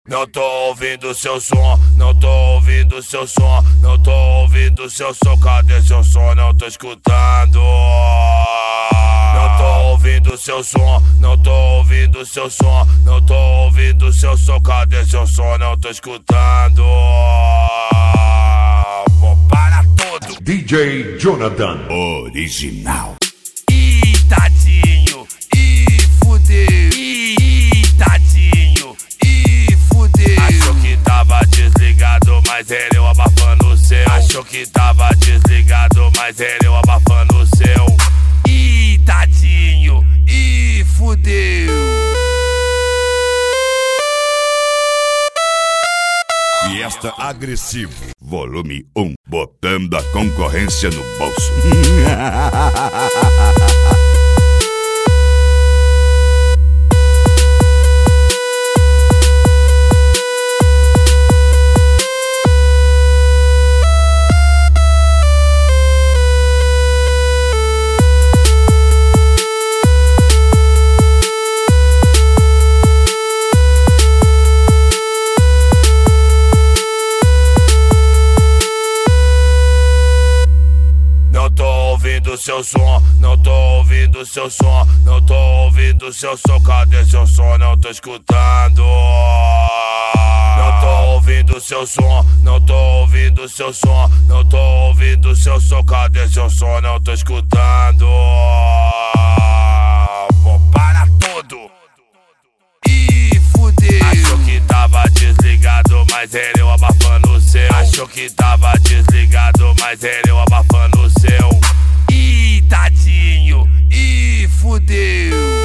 Não tô ouvindo seu som, não tô ouvindo seu som, não tô ouvindo seu som, cadê seu som? Não tô escutando. Não tô ouvindo seu som, não tô ouvindo seu som, não tô ouvindo seu som, cadê seu som? Não tô escutando. Vou para tudo. DJ Jonathan Original. Ih, tadinho, ih, fudeu, ih, tadinho, ih, fudeu. Achou que tava desligado, mas ele eu abafando o seu. Achou que tava desligado, mas ele eu abafando o seu. Ih, tadinho, ih, fudeu. Fiesta agressivo, volume 1, botando a concorrência no bolso. Seu som, não tô ouvindo seu som, não tô ouvindo seu som, cadê seu som? Não tô escutando. Não tô ouvindo seu som, não tô ouvindo seu som, não tô ouvindo seu som, cadê seu som? Não tô escutando. Vou para tudo. Ih, fudeu. Achou que tava desligado, mas ele eu abafando o seu. Achou que tava desligado, mas ele eu abafando o seu. Ih, tadinho, ih, fudeu.